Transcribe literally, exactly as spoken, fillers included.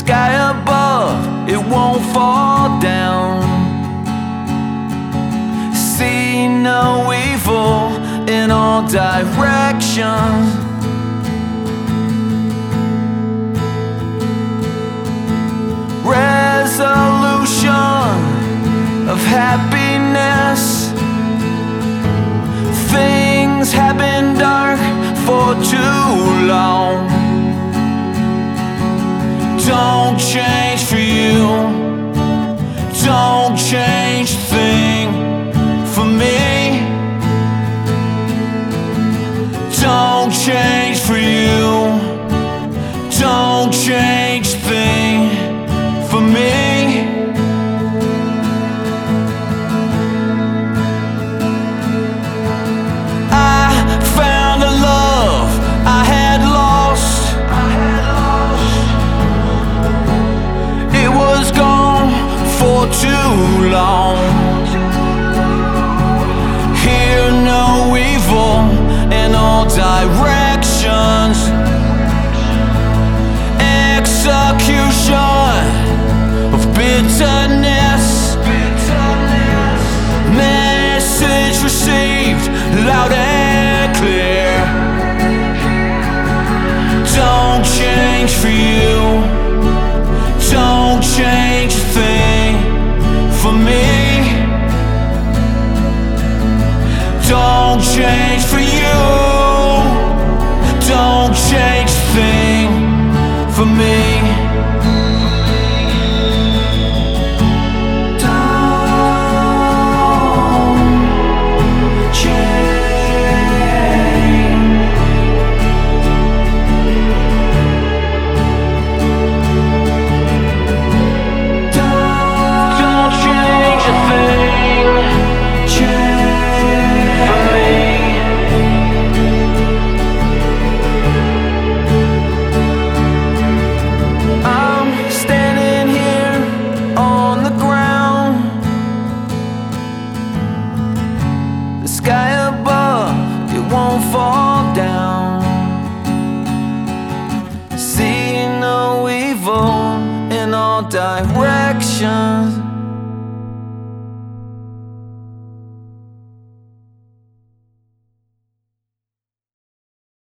sky above, it won't fall down. See no evil in all directions. Resolution of happiness. Things have been dark for too long. Don't change for you. Don't change a thing for me. Don't change for you.